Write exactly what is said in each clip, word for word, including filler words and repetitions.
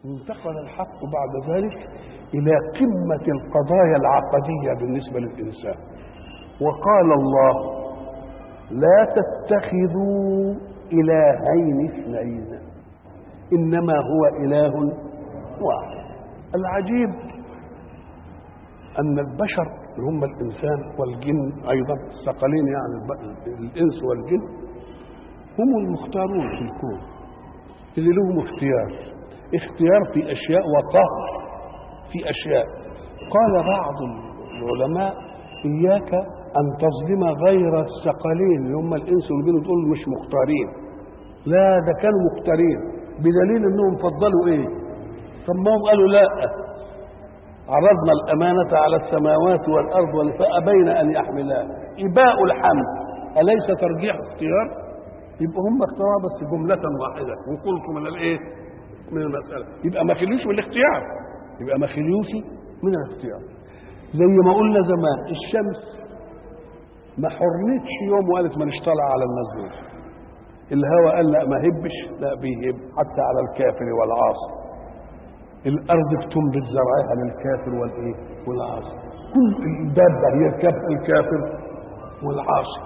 انتقل الحق بعد ذلك إلى قمة القضايا العقدية بالنسبة للإنسان، وقال الله: لا تتخذوا إلهين اثنين إنما هو إله واحد. العجيب أن البشر اللي هم الإنسان والجن أيضا، الثقلين يعني الإنس والجن، هم المختارون في الكون اللي لهم اختيار اختيار في أشياء وقهر في أشياء. قال بعض العلماء: إياك أن تظلم غير الثقلين اللي هم الإنس والجن تقول مش مختارين، لا ده كانوا مختارين، بدليل أنهم فضلوا إيه؟ طب ما هم قالوا لا، عرضنا الأمانة على السماوات والأرض فأبين أن يحملها. إباء الحمل أليس ترجيح اختيار؟ يبقى هم اختاروا بس جملة واحدة وقلت من الإيه؟ من المسألة. يبقى ما خليوش من الاختيار، يبقى ما خليوش من الاختيار. زي ما قلنا زمان الشمس ما حرنتش يوم وقالت ما نشطلع على الناس دول. الهواء قال لا ما هبش، لا بيهب حتى على الكافر والعاصي. الارض بتنبت زرعها للكافر والايه والعاصي. كل الدابه يركبها الكافر والعاصي.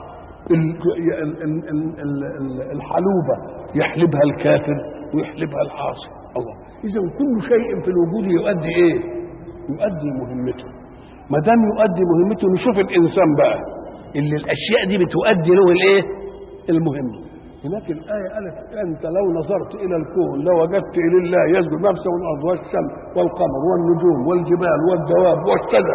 الحلوبه يحلبها الكافر ويحلبها العاصي. الله، اذا كل شيء في الوجود يؤدي ايه؟ يؤدي مهمته. ما دام يؤدي مهمته نشوف الانسان بقى اللي الاشياء دي بتؤدي له الايه؟ المهمه. هناك الآية قالت: أنت لو نظرت إلى الكون لوجدت إلى الله يسجد ما في السماء والأرض والشمس والقمر والنجوم والجبال والدواب والشجر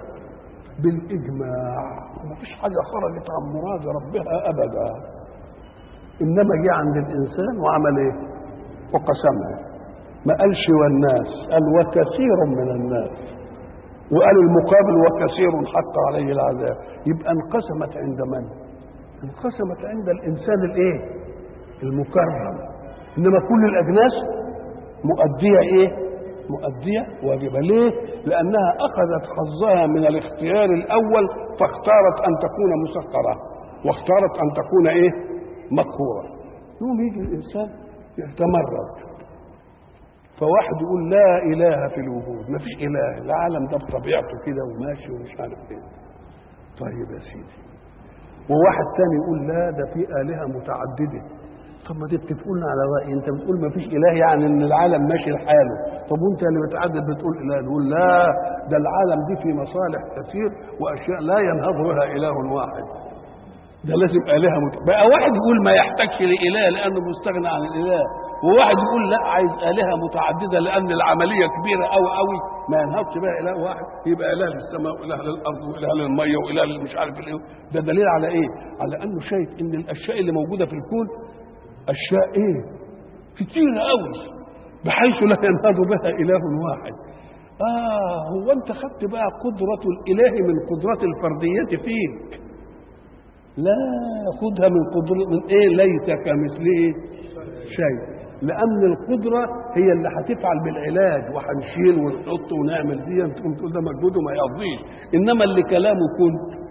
بالإجماع. ما فيش حاجة خرجت عن مراد ربها أبدا. إنما جه عند الإنسان وعمل إيه؟ وقسمها. ما قالش والناس، قال وكثير من الناس، وقال المقابل وكثير حق عليه العذاب. يبقى انقسمت عند من؟ انقسمت عند الانسان الايه؟ المكرم. انما كل الاجناس مؤديه ايه؟ مؤديه واجبه. ليه؟ لانها اخذت حظها من الاختيار الاول فاختارت ان تكون مسخره واختارت ان تكون ايه؟ مقهوره. يوم يجي الانسان يتمرد، فواحد يقول لا اله في الوجود، ما فيش اله، العالم ده بطبيعته كده وماشي ومش عارف ايه. طيب يا سيدي. وواحد تاني يقول لا ده في آلهة متعددة. طب ما دي بتقولنا على رأي، انت بتقول ما فيش إله يعني ان العالم ماشي لحاله. طب وانت اللي متعدد بتقول إله. نقول لا، ده العالم دي في مصالح كثير وأشياء لا ينهض بها إله واحد، ده لازم آلهة مت... بقى واحد يقول ما يحتاجش لإله لأنه مستغنى عن الإله، وواحد يقول لا عايز آلهة متعددة لأن العملية كبيرة أوي أوي ما ينهضش بها إله واحد، يبقى إله للسماء وإله للأرض وإله للمية وإله مش عارف الإيه. ده دليل على إيه؟ على أنه شايف إن الأشياء اللي موجودة في الكون أشياء إيه؟ كتيرة أوي بحيث لا ينهض بها إله واحد. آه هو أنت خدت بقى قدرة الإله من قدرة الفردية فيك؟ لا، خدها من قدرة من إيه؟ ليس كمثله شيء. لأن القدرة هي اللي هتفعل بالعلاج وهنشيل ونحط ونعمل دي، تقوم تقول ده مجهود وما يقضيش. إنما اللي كلامه كن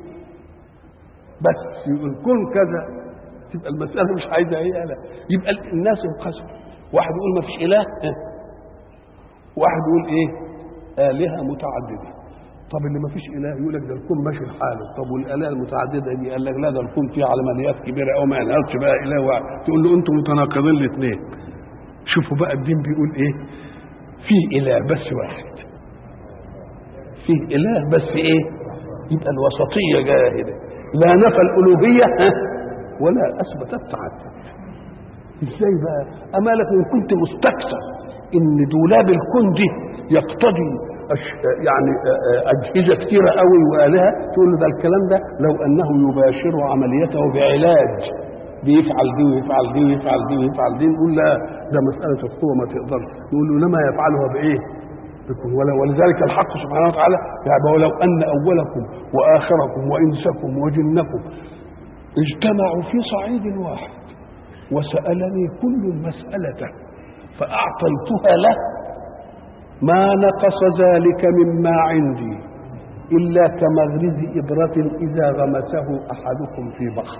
بس يقول كن كذا، تبقى المسألة مش عايزة إيه. لا، يبقى الناس انقسموا. واحد يقول ما فيش إله، واحد يقول إيه؟ آلهة متعددة. طب اللي ما فيش إله يقول لك ده الكون ماشي لحاله. طب والآلهة المتعددة دي قال لك لا ده الكون فيه عمليات كبيرة أو ما ينهضش بقى إله واحد. تقول له أنتم متناقضين الاثنين. شوفوا بقى الدين بيقول ايه؟ فيه اله بس واحد، فيه اله بس ايه؟ يبقى الوسطيه جايه هنا، لا نفى الالوهيه ولا اثبت التعدد. ازاي بقى؟ اما لكن كنت مستكثر ان دولاب الكون دي يقتضي أش... يعني اجهزه كثيره قوي والهه، تقول له ده الكلام ده لو انه يباشر عمليته بعلاج بيفعل دي ويفعل دي ويفعل دي ويفعل دي، نقول لا ده مسألة القوة ما تقدرش. نقول له لما يفعلها بإيه؟ بكم. ولذلك الحق سبحانه وتعالى يعني ولو أن أولكم وآخركم وإنسكم وجنكم اجتمعوا في صعيد واحد وسألني كل مسألة فأعطيتها له ما نقص ذلك مما عندي إلا كمغرز إبرة إذا غمسه أحدكم في بحر،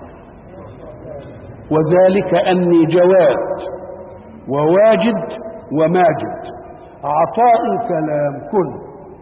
وذلك أني جواد وواجد وماجد عطائي كلام كن،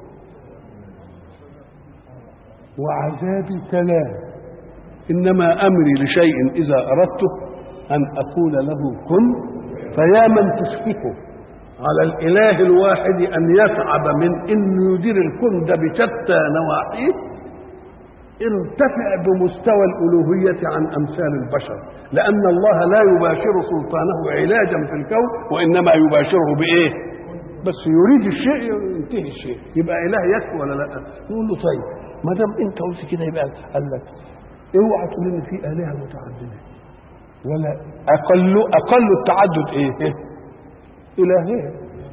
وعذابي كلام، إنما أمري لشيء إذا أردته أن أقول له كن. فيا من تشفقه على الإله الواحد أن يتعب من أن يدير الكون ده بشتى نواحيه، ارتفع بمستوى الألوهية عن أمثال البشر، لأن الله لا يباشر سلطانه علاجا في الكون، وإنما يباشره بإيه؟ بس يريد الشيء ينتهي الشيء، يبقى إله يكفي ولا لا؟ يقول له طيب ما دام أنت قلت كده يبقى قال لك اوعى تقول إن في آلهة متعددة، ولا أقل أقل التعدد إيه؟ إلهين.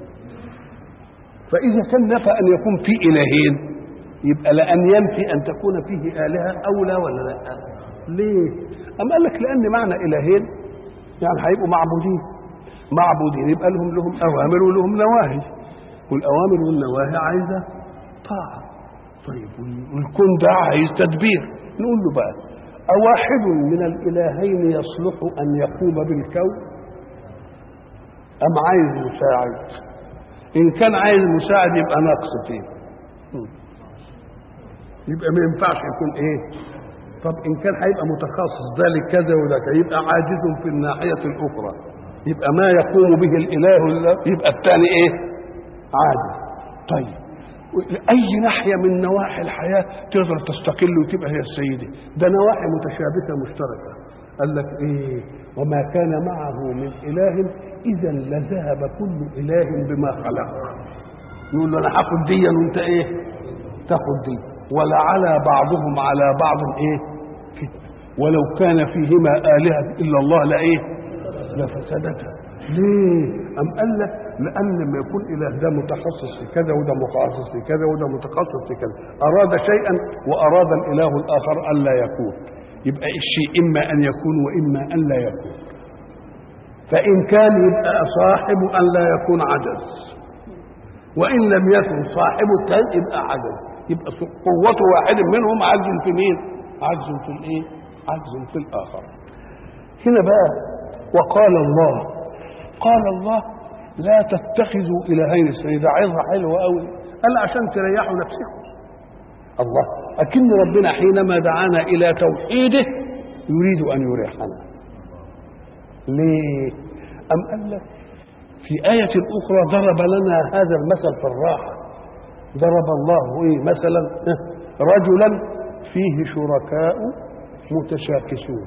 فإذا كان نفى أن يكون في إلهين يبقى لأن ينفي أن تكون فيه آلهة أولى ولا لا؟ ليه؟ أم قال لك لأن معنى إلهين يعني هيبقوا معبودين، معبودين يبقى لهم لهم أوامر ولهم نواهي، والأوامر والنواهي عايزة طاعة. طيب والكون ده عايز تدبير، نقول له بقى أواحد من الإلهين يصلح أن يقوم بالكون أم عايز مساعد؟ إن كان عايز مساعد يبقى ناقص فيه، يبقى ما ينفعش يكون إيه؟ طب إن كان هيبقى متخصص ذلك كذا وذاك يبقى عاجز في الناحية الأخرى، يبقى ما يقوم به الإله يبقى الثاني إيه؟ عاجز. طيب أي ناحية من نواحي الحياة تقدر تستقل وتبقى هي السيدة؟ ده نواحي متشابكة مشتركة. قال لك إيه؟ وما كان معه من إله إذا لذهب كل إله بما خلق. يقول له أنا هاخد دي وأنت إيه؟ تاخد دي، ولا على بعضهم على بعض إيه؟ فتنة، ولو كان فيهما آلهة إلا الله لإيه؟ لفسدتها. ليه؟ أم قال لك لأن لما يكون إله ده متخصص في كذا وده متخصص في كذا وده متخصص في كذا، أراد شيئا وأراد الإله الآخر ألا يكون، يبقى الشيء إما أن يكون وإما أن لا يكون. فإن كان يبقى صاحب أن لا يكون عجز، وإن لم يكن صاحب الثاني يبقى عجز، يبقى قوة واحد منهم عجز في مين؟ عجز في الإيه؟ عجز في الآخر. هنا بقى وقال الله، قال الله لا تتخذوا إلهين اثنين. ده عظة حلوة قوي، قال عشان تريحوا نفسكم. الله أكن ربنا حينما دعانا إلى توحيده يريد أن يريحنا. ليه؟ أم قال لك في آية أخرى ضرب لنا هذا المثل في الراحة. ضرب الله إيه مثلا؟ رجلا فيه شركاء متشاكسون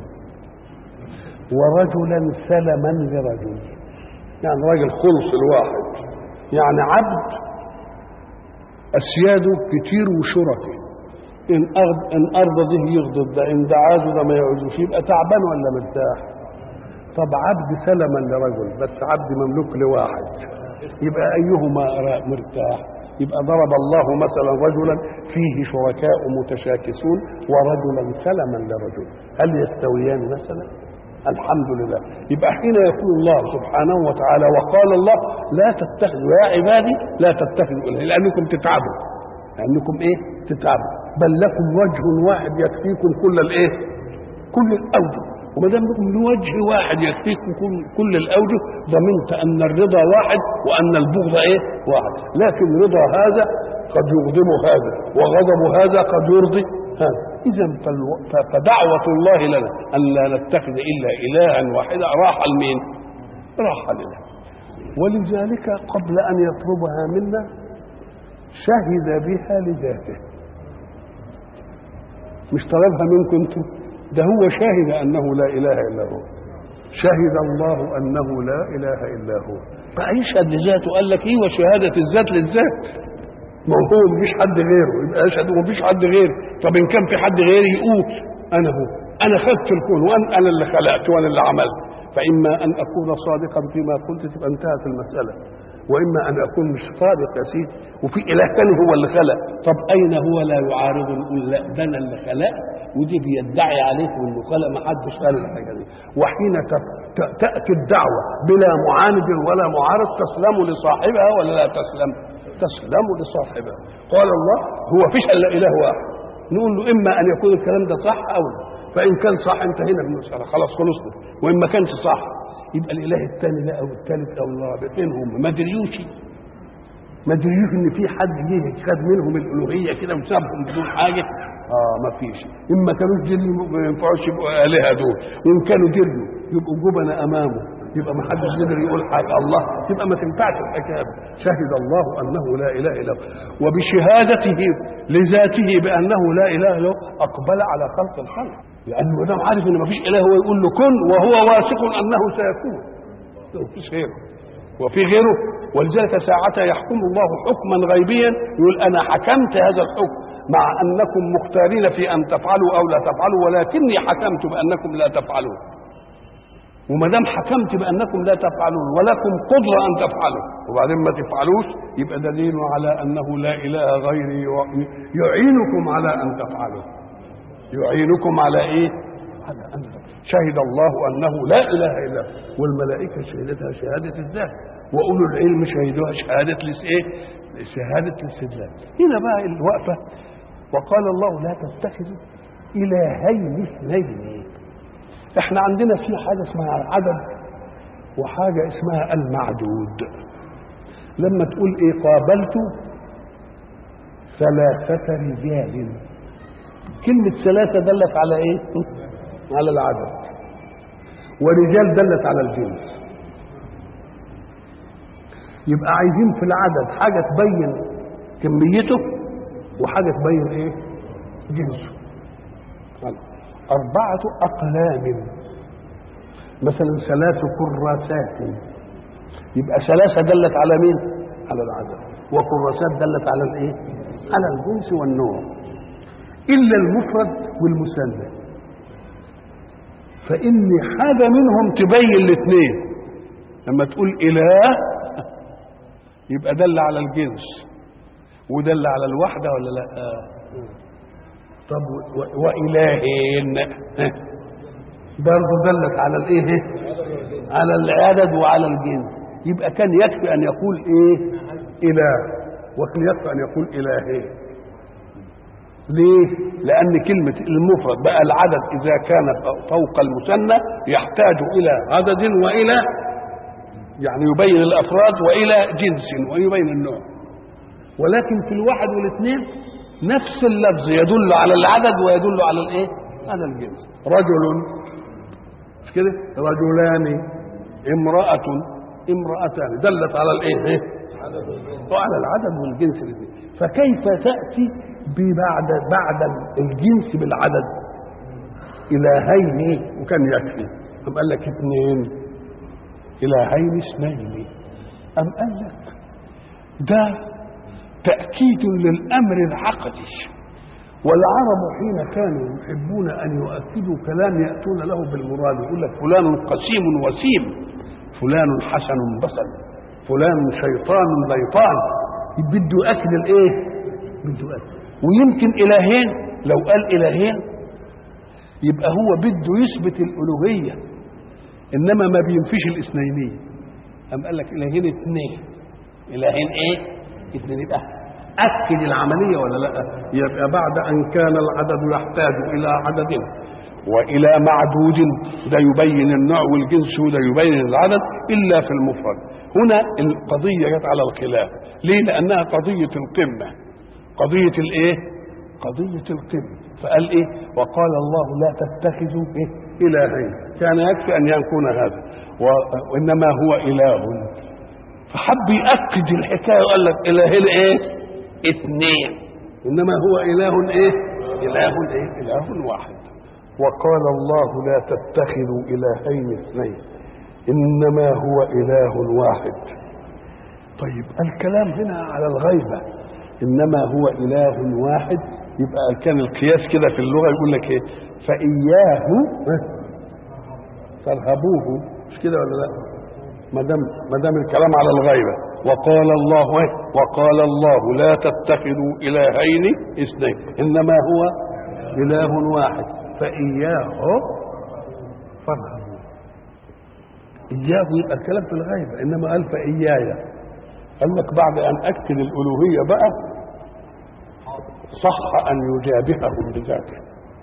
ورجلا سلما لرجل، يعني راجل خلص الواحد، يعني عبد أسياده كتير وشركه، إن أرض إن أرض ده يغضب ده، إن ده عاده ده ما يعوزوش، يبقى تعبان ولا مرتاح؟ طب عبد سلما لرجل، بس عبد مملوك لواحد، يبقى أيهما مرتاح؟ يبقى ضرب الله مثلا رجلا فيه شركاء متشاكسون ورجلا سلما لرجل، هل يستويان مثلا؟ الحمد لله. يبقى حين يقول الله سبحانه وتعالى وقال الله لا تتخذوا يا عبادي لا تتخذوا إلهين، لأنكم تتعبوا، لأنكم إيه؟ تتعبوا، بل لكم وجه واحد يكفيكم كل الإيه؟ كل الأوجه، وما دام لكم وجه واحد يكفيكم كل, كل الأوجه ضمنت أن الرضا واحد وأن البغض إيه؟ واحد، لكن رضا هذا قد يغضب هذا وغضب هذا قد يرضي هذا. إذا فدعوة الله لنا أن لا نتخذ إلا إلها واحدا راحة لمين؟ راحة لنا. ولذلك قبل أن يطلبها منا شهد بها لذاته، مش طلبها منكم انتم، ده هو شهد أنه لا إله إلا هو، شهد الله أنه لا إله إلا هو، فيشهد لذاته. قال لك إيه وشهادة الذات للذات؟ ما هو مفيش حد غيره، يبقى اشهد ومفيش حد غيره. طب ان كان في حد غيري يقول انا هو، انا خدت الكون وانا انا اللي خلقت وانا اللي عملت. فاما ان اكون صادقا فيما قلت تبقى انتهت المساله، واما ان اكون مش صادق يا سيدي وفي اله ثاني هو اللي خلق. طب اين هو لا يعارض يقول لا ده انا اللي خلقت، ودي بيدعي عليكم انه خلق، ما حدش قال الحاجه دي. وحين تاتي الدعوه بلا معاند ولا معارض تسلم لصاحبها ولا لا تسلم؟ تسلم لصاحبها. قال الله هو فيش الا اله واحد، نقول له اما ان يكون الكلام ده صح او لا، فان كان صح انتهينا من المساله خلاص خلصنا، وان ما كانش صح يبقى الاله الثاني لا او الثالث او الرابع فين هم؟ ما دريوش. ما تدريش ان في حد جه خد منهم الالوهيه كده وسابهم بدون حاجه. اه ما فيش. اما كانوش جن ما ينفعوش يبقوا الهه دول، وان كانوا جن يبقوا جبنة امامه، يبقى ما حدش يقدر يقول حاجه الله، يبقى ما تنفعش الحكايه. شهد الله انه لا اله الا هو، وبشهادته لذاته بانه لا اله الا هو اقبل على خلق الخلق، لانه ما دام عارف ان ما فيش اله هو يقول له كن، وهو واثق انه سيكون. ما فيش غيره وفي غيره. ولذلك ساعتها يحكم الله حكما غيبيا، يقول انا حكمت هذا الحكم مع انكم مختارين في ان تفعلوا او لا تفعلوا، ولكني حكمت بانكم لا تفعلون. وما دام حكمت بانكم لا تفعلون ولكم قدره ان تفعلوا وبعدين ما تفعلوش، يبقى دليل على انه لا اله غيري يعينكم على ان تفعلوا. يعينكم على ايه؟ على ان تفعلوا. شهد الله انه لا اله الا هو، والملائكه شهدتها شهاده الذات، واولو العلم شهدوها شهاده الايه؟ شهاده الاستدلال. هنا بقى الوقفه. وقال الله لا تتخذوا الهين اثنين. احنا عندنا في حاجه اسمها العدد وحاجه اسمها المعدود. لما تقول ايه؟ قابلت ثلاثه رجال، كلمه ثلاثه دلت على ايه؟ على العدد، ورجال دلت على الجنس. يبقى عايزين في العدد حاجه تبين كميته وحاجه تبين ايه؟ جنسه. أربعة أقلام، مثلا ثلاث كراسات، يبقى ثلاثة دلت على مين؟ على العدد، وكراسات دلت على الايه؟ على الجنس والنوع، إلا المفرد والمثنى، فإن حاجة منهم تبين الاثنين. لما تقول إله يبقى دل على الجنس ودل على الوحدة ولا لا؟ آه. طب وإلهين برضه دلت على الايه؟ على العدد وعلى الجنس. يبقى كان يكفي ان يقول ايه؟ اله، وكان يكفي ان يقول الهين. ليه؟ لان كلمه المفرد بقى العدد اذا كان فوق المثنى يحتاج الى عدد والى يعني يبين الافراد والى جنس ويبين النوع، ولكن في الواحد والاثنين نفس اللفظ يدل على العدد ويدل على الايه؟ على الجنس. رجل مش كده؟ رجلان، امرأة، امرأتان، دلت على الايه؟ وعلى العدد والجنس الاثنين. فكيف تأتي ببعد بعد الجنس بالعدد إلهين وكان يكفي؟ أم قال لك اثنين، إلهين اثنين. أم قال لك ده تأكيد للأمر العقدي، والعرب حين كانوا يحبون أن يؤكدوا كلام يأتون له بالمراد، يقول لك فلان قسيم وسيم، فلان حسن بصل، فلان شيطان ليطان، بده يؤكد الايه؟ بده يؤكد. ويمكن إلهين، لو قال إلهين يبقى هو بده يثبت الألوهية، إنما ما بينفيش الاثنينية. أم قال لك إلهين اثنين، إلهين إيه؟ اثنين، يبقى أكد العملية ولا لا؟ يبقى بعد أن كان العدد يحتاج إلى عدد وإلى معدود، ده يبين النوع والجنس وده يبين العدد، إلا في المفرد. هنا القضية جت على الخلاف. ليه؟ لأنها قضية القمة، قضية الإيه؟ قضية القمة. فقال إيه؟ وقال الله لا تتخذوا إيه؟ إلهين. كان يكفي أن يكون هذا، وإنما هو إله. فحب يأكد الحكاية وقال لك إلهين إيه؟ اثنين، إنما هو إله إيه؟ إله إيه؟ إله واحد. وقال الله لا تتخذوا إلهين اثنين إنما هو إله واحد. طيب الكلام هنا على الغيبة، إنما هو إله واحد، يبقى كان القياس كده في اللغة يقول لك إيه؟ فإياه فارهبوه، مش كده ولا لا؟ ما دام ما دام الكلام على الغيبة. وقال الله إيه؟ وقال الله لا تتخذوا إلهين اثنين إنما هو إله واحد فإياه فارهبوه. إياه يبقى الكلام في الغيبة، إنما قال فإياي. قال لك بعد أن أكد الألوهية بقى صح أن يجابههم بذاته.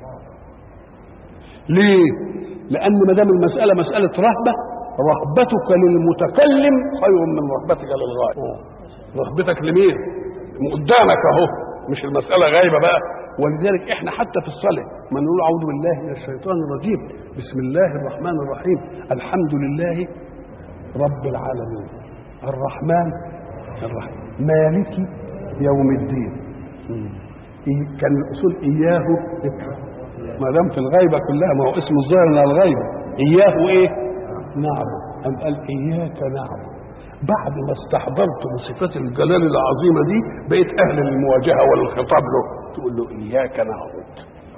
ليه؟ لأن ما دام المسألة مسألة رهبة، رهبتك للمتكلم خير من رهبتك للغائب. رغبتك لمين؟ قدامك اهو، مش المساله غايبه بقى. ولذلك احنا حتى في الصلاه ما نقول اعوذ بالله من الشيطان الرجيم، بسم الله الرحمن الرحيم، الحمد لله رب العالمين الرحمن الرحيم مالك يوم الدين. كان الاصول اياه، ما دام في الغيبه كلها، ما هو اسم الظاهر من الغيبه، اياه ايه؟ نعبد. أم قال اياك نعبد، بعد ما استحضرت بصفات الجلال العظيمه دي بقيت اهل للمواجهه والخطاب له، تقول له اياك نعبد.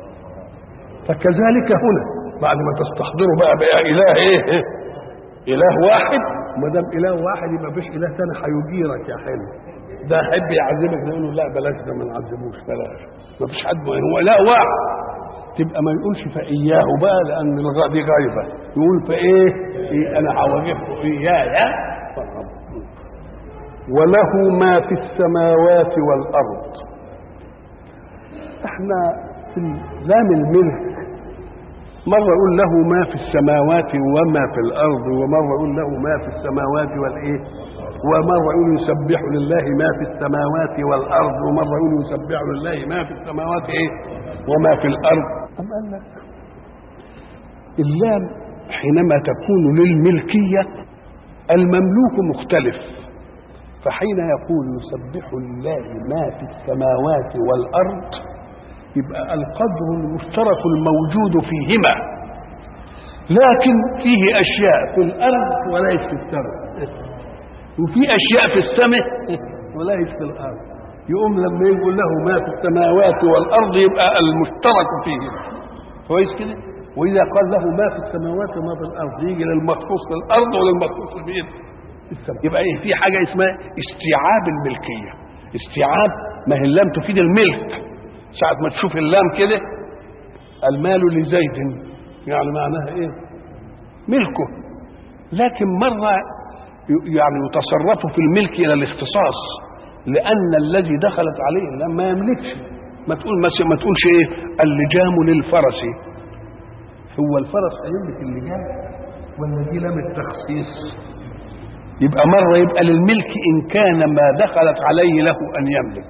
فكذلك هنا بعد ما تستحضروا بقى بقى اله ايه, إيه؟ اله واحد. ما دام اله واحد يبقى مفيش اله ثاني هيجيرك يا حلو. ده يحب يعذبك نقول له لا بلاش، ده ما نعذبوش بلاش، مفيش حد، هو اله واحد. تبقى ما يقولش فاياه بقى لان دي غايبه، يقول فايه؟ إيه انا هواجهه اياه. وله ما في السماوات والارض. احنا في لام الملك مره يقول له ما في السماوات وما في الارض، ومره يقول له ما في السماوات والايه، ومره يقول يسبح لله ما في السماوات والارض، ومره يقول يسبح لله ما في السماوات ايه وما في الارض. أم قال لك اللام حينما تكون للملكيه المملوك مختلف، فحين يقول يسبح لله ما في السماوات والارض يبقى القدر المشترك الموجود فيهما، لكن فيه اشياء في الارض وليس في السماء، وفي اشياء في السماء وليس في الارض. يقوم لما يقول له ما في السماوات والارض يبقى المشترك فيهما، كويس كده. واذا قال له ما في السماوات وما في الارض يجي للمخصوص للارض وللمخصوص بايه؟ السماء. يبقى ايه؟ في حاجه اسمها استيعاب الملكيه. استيعاب، ما هي اللام تفيد الملك. ساعه ما تشوف اللام كده المال لزيد يعني معناها ايه؟ ملكه. لكن مره يعني يتصرف في الملك الى الاختصاص، لان الذي دخلت عليه اللام ما يملكش. ما تقول ما تقولش ايه اللجام للفرس، هو الفرس هيملك اللجام ولا دي لام التخصيص؟ يبقى مرة يبقى للملك إن كان ما دخلت عليه له أن يملك،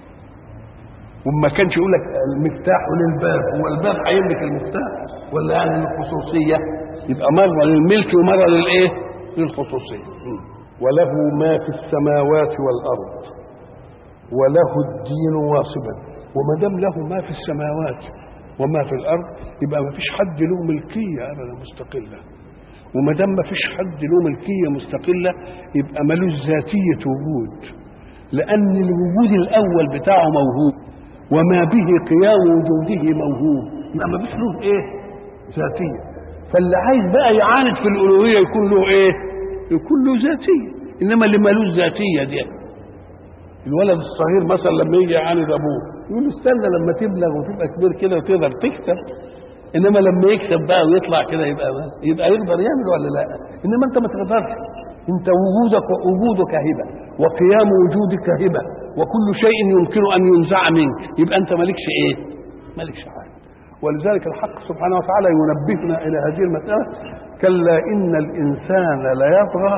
وما كانش يقول لك المفتاح للباب، هو الباب هيملك المفتاح ولا يعني للخصوصية؟ يبقى مرة للملك ومرة للإيه؟ للخصوصية. وله ما في السماوات والأرض وله الدين واصبا. وما دام له ما في السماوات وما في الأرض يبقى ما فيش حد له ملكية أبدا مستقلة، وما دام ما فيش حد له ملكيه مستقله يبقى ملوش ذاتيه وجود، لان الوجود الاول بتاعه موهوب وما به قيام وجوده موهوب، يبقى ما فيش له ايه؟ ذاتيه. فاللي عايز بقى يعاند في الالوهيه يكون له ايه؟ يكون له ذاتيه. انما اللي ملوش ذاتيه دي الولد الصغير مثلا لما يجي يعاند ابوه يقول له استنى لما تبلغ وتبقى كبير كده وتقدر تكسب، انما لما يكسب بقى ويطلع كده يبقى يبقى يقدر يعمل ولا لا؟ انما انت ما تقدرش، انت وجودك وجودك هبه وقيام وجودك هبه وكل شيء يمكن ان ينزع منك، يبقى انت مالكش ايه؟ مالكش حاجه. ولذلك الحق سبحانه وتعالى ينبهنا الى هذه المساله: كلا ان الانسان ليطغى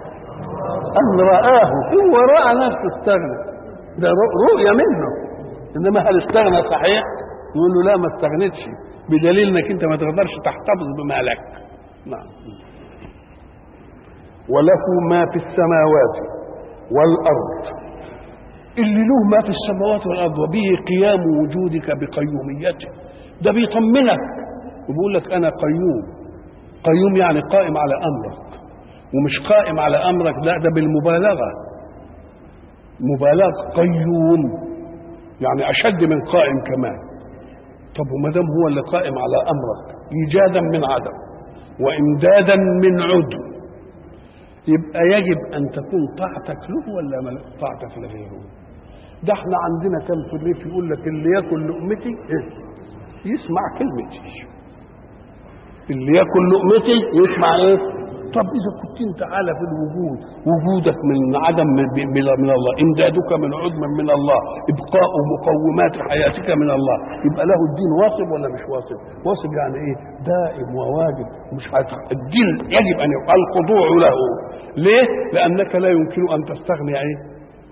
ان رآه. هو راى ناس تستغنى، ده رؤيه منه، انما هل استغنى صحيح؟ يقول له لا ما استغنتش، بدليل انك انت ما تقدرش تحتفظ بمالك. نعم. وله ما في السماوات والارض. اللي له ما في السماوات والارض وبه قيام وجودك بقيوميته، ده بيطمنك وبيقول لك انا قيوم. قيوم يعني قائم على امرك، ومش قائم على امرك لا، ده بالمبالغه، مبالغه. قيوم يعني اشد من قائم كمان. طب وما دام هو اللي قائم على امرك ايجادا من عدم وامدادا من عدم، يبقى يجب ان تكون طاعتك له ولا طاعتك لغيره؟ ده احنا عندنا كم في الريف يقول لك اللي ياكل لقمتي يسمع كلمتي، اللي ياكل لقمتي يسمع ايه؟ طب اذا كنت انت عالى في الوجود، وجودك من عدم من الله، امدادك من عدم من الله، ابقاء مقومات حياتك من الله، يبقى له الدين واصب ولا مش واصب؟ واصب يعني ايه؟ دائم وواجب، مش هيتح... الدين يجب ان يبقى الخضوع له. ليه؟ لانك لا يمكن ان تستغني ايه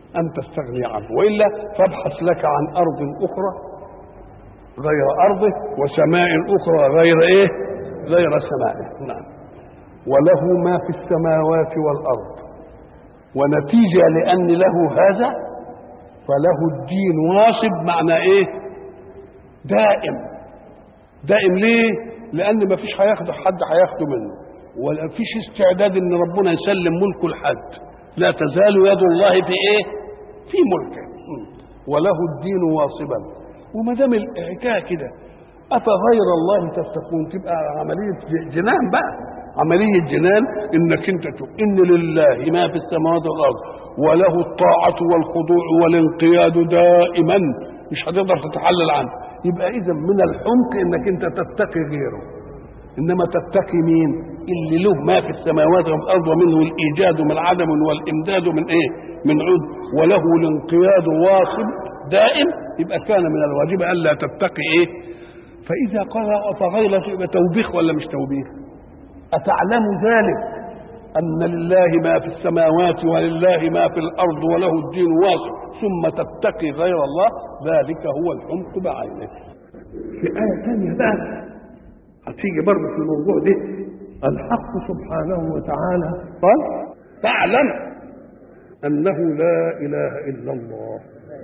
أن تستغني عنه، وإلا فابحث لك عن أرض أخرى غير أرضه وسماء أخرى غير إيه؟ غير سمائه. نعم. وله ما في السماوات والأرض، ونتيجة لأن له هذا فله الدين واصب. معنى إيه؟ دائم. دائم ليه؟ لأن ما فيش هياخده حد هياخده منه، ولا فيش استعداد إن ربنا يسلم ملكه لحد. لا تزال يد الله في إيه؟ في ملكه. وله الدين واصبا. وما دام الحكايه كده افغير الله تتقون، تبقى عمليه جنان بقى، عمليه جنان. انك انت تقول ان لله ما في السماوات والارض وله الطاعه والخضوع والانقياد دائما، مش هتقدر تتحلل عنه. يبقى اذا من الحمق انك انت تتقي غيره، انما تتقي مين؟ اللي له ما في السماوات والارض ومنه الايجاد من عدم والامداد من ايه؟ من عود، وله الانقياد واصل دائم. يبقى كان من الواجب الا تتقي ايه؟ فاذا قال فغير يبقى توبيخ ولا مش توبيخ؟ اتعلم ذلك ان لله ما في السماوات ولله ما في الارض وله الدين واصل ثم تتقي غير الله، ذلك هو الحمق بعينه. في آية ثانية بقى هتيجي برضه في الموضوع ده، الحق سبحانه وتعالى قال فاعلم أنه لا إله إلا الله.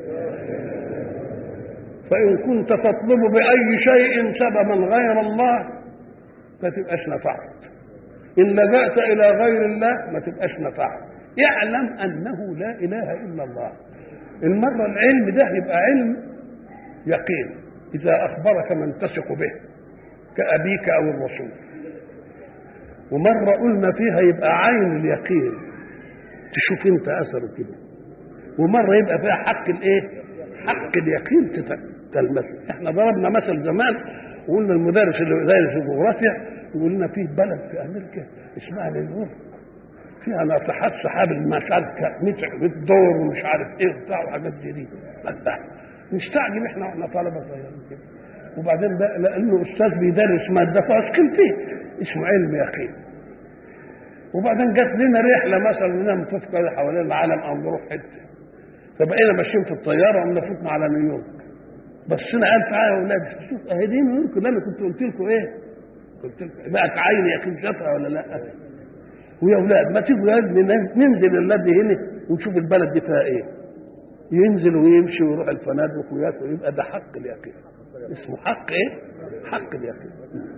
فإن كنت تطلب بأي شيء سببا غير الله ما تبقاش نفعت، إن لجأت إلى غير الله ما تبقاش نفعت. يعلم أنه لا إله إلا الله. المرة العلم ده يبقى علم يقين إذا أخبرك من تثق به كأبيك أو الرسول، ومرة قلنا فيها يبقى عين اليقين تشوف انت اثره كده، ومرة يبقى فيها حق الايه؟ حق اليقين تلمسه. احنا ضربنا مثل زمان وقلنا المدرس اللي دارس الجغرافيا يقول لنا فيه بلد في امريكا اسمها نيويورك فيها ناطحات سحاب مش عارف متر دور ومش عارف ايه وبتاع وحاجات زي دي. نستعجب احنا واحنا طلبه صغيرين كده، وبعدين ده لانه استاذ بيدرس ماده فاسكن فيه اسمه علم يقين. وبعدين جت لنا رحله مثلا ننام تفكر حوالين العالم او نروح حته، فبقينا ماشيين في الطياره وقمنا فوتنا على نيويورك. بصينا قال تعالوا يا اولاد شوف اهي دي نيويورك اللي انا كنت قلت لكم ايه؟ قلت لكم بقت عين يقين شافها ولا لا؟ ويا اولاد ما تيجوا يا ابني ننزل النادي هنا ونشوف البلد دي فيها ايه. ينزل ويمشي ويروح الفنادق وياكل، يبقى ده حق اليقين. اسمه حق ايه؟ حق اليقين.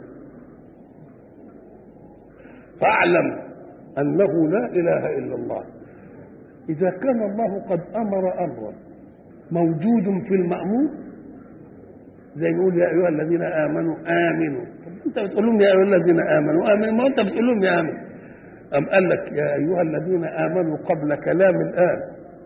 فاعلم انه لا اله الا الله. اذا كان الله قد امر امرا موجود في المامور، زي يقول يا ايها الذين امنوا امنوا، انت بتقول لهم يا ايها الذين امنوا امنوا، ما انت بتقول لهم يا امنوا. ام قال لك يا ايها الذين امنوا قبل كلام الان،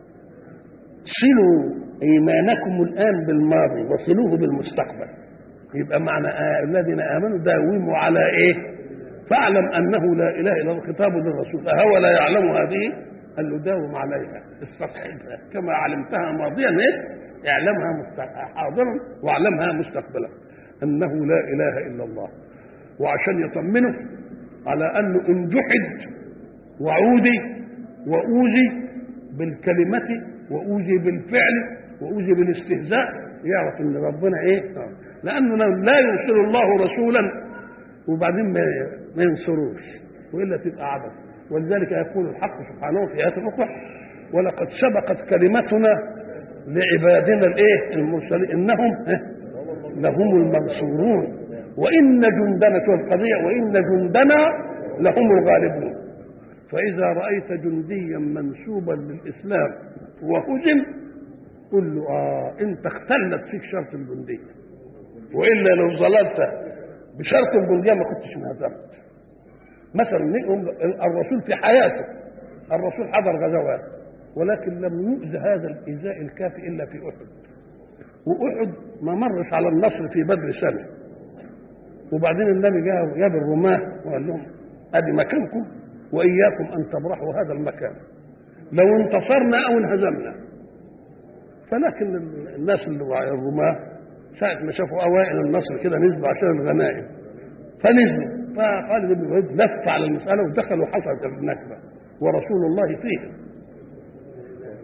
صلوا ايمانكم الان بالماضي وصلوه بالمستقبل. يبقى معنى آه الذين امنوا داوموا على ايه؟ فاعلم انه لا اله الا الله. خطاب للرسول اهو لا يعلم هذه؟ قال له داوم عليها استطعمها كما علمتها ماضيا ايه؟ اعلمها حاضرا واعلمها مستقبلا انه لا اله الا الله. وعشان يطمنه على انه ان جحد وعودي واوذي بالكلمه واوذي بالفعل واوذي بالاستهزاء يعرف ان ربنا ايه؟ لانه لا يرسل الله رسولا وبعدين ما ينصروش والا تبقى عبث. ولذلك يقول الحق سبحانه في آيات أخرى ولقد سبقت كلمتنا لعبادنا الايه؟ المرسلين انهم لهم المنصورون وان جندنا القضيه وان جندنا لهم الغالبون. فاذا رايت جنديا منسوبا للاسلام وهزم قل له اه انت اختلت فيك شرط الجنديه، والا لو ظللت بشرط الجنديه ما كنتش انهزمت. مثلا الرسول في حياته الرسول حضر غزوات ولكن لم يؤذ هذا الايذاء الكافي الا في احد. واحد ما مرش على النصر في بدر سنه، وبعدين النبي جاء جاب الرماه وقال لهم ادي مكانكم واياكم ان تبرحوا هذا المكان لو انتصرنا او انهزمنا. فلكن الناس اللي الرماه ساعه ما شافوا اوائل النصر كده نزلوا عشان الغنائم فنزلوا، فخالد بن الوليد لف على المساله ودخل وحصلت النكبه ورسول الله فيه.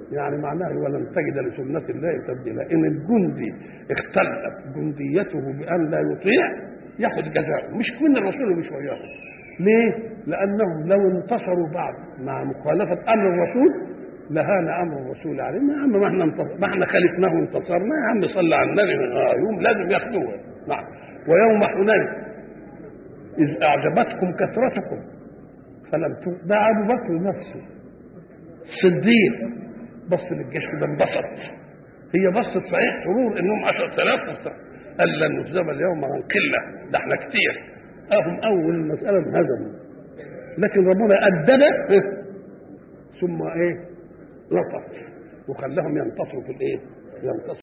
يعني معناه ولن تجد لسنة الله تبديلا. إن الجندي اختلت جنديته بأن لا يطيع ياخد جزاء، مش من الرسول مش وياه. ليه؟ لأنهم لو انتصروا بعد مع مخالفة أمر الرسول لهان أمر الرسول علينا. يا عم ما احنا ما احنا خالفناه وانتصرنا، يا عم صلى على النبي. آه يوم لازم ياخدوه. نعم. ويوم حنين إذ أعجبتكم كثرتكم فلم تغن. ده أبو بكر نفسه الصديق بص للجيش كده انبسط. هي بصت صحيح سرور انهم عشرة آلاف قال لن نهزم اليوم عن قله، ده احنا كتير. اهم اول المساله انهزموا، لكن ربنا ادب ثم ايه لطف وخلاهم ينتصروا في الايه؟ ينتصروا